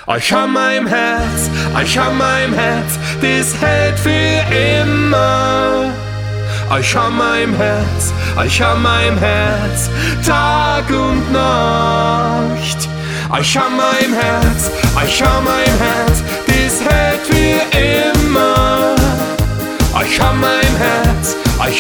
Euch an meinem Herz, das hält für immer. Euch an meinem Herz, Tag und Nacht. Euch an meinem Herz, das hält für immer. Euch an meinem Herz,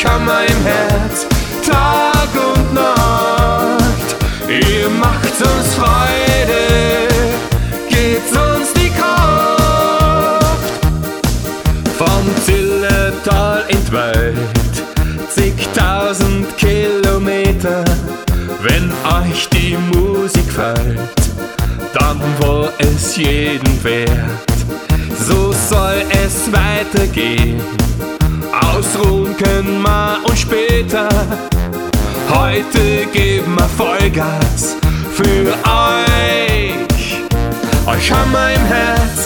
Tag und Nacht. Ihr macht uns Freude, gebt uns die Kraft. Vom Zillertal in die Welt, zigtausend Kilometer. Wenn euch die Musik gefällt, dann wo es jeden wert. So soll es weitergehen, ausruhen können wir uns später. Heute geben wir Vollgas für euch. Euch an meinem Herz,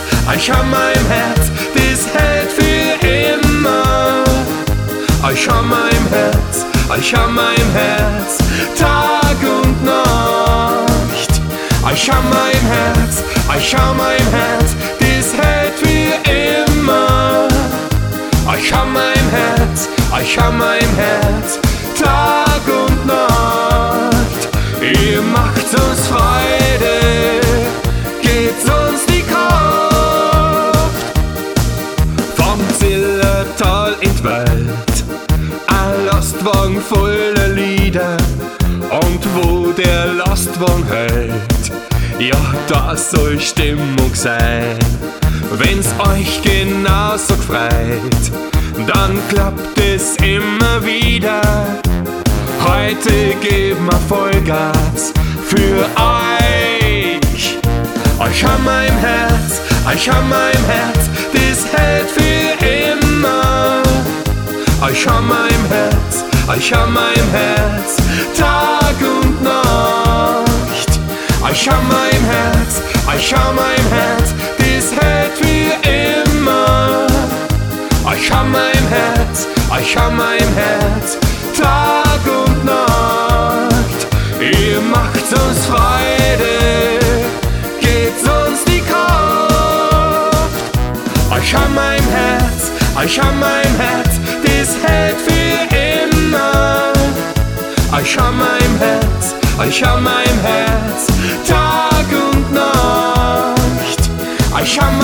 das hält für immer. Euch an meinem Herz, Tag und Nacht. Euch an meinem Herz, das hält für immer. Euch an meinem Herz, Tag und Nacht. Ihr macht uns Freude, gebt uns die Kraft. Vom Zillertal in die Welt, ein Lastwagen voller Lieder. Und wo der Lastwagen hält, ja, da soll Stimmung sein. Wenn's euch genauso gefreut, dann klappt es immer wieder. Heute geben wir Vollgas für euch. Euch an meinem Herz, das hält für immer. Euch an meinem Herz, Tag und Nacht. Euch an meinem Herz, das hält für immer. Euch an meinem Herz, Tag und Nacht. Ihr macht uns Freude, gebt uns die Kraft. Euch an meinem Herz, das hält für immer. Euch an meinem Herz, Tag und Nacht. Euch an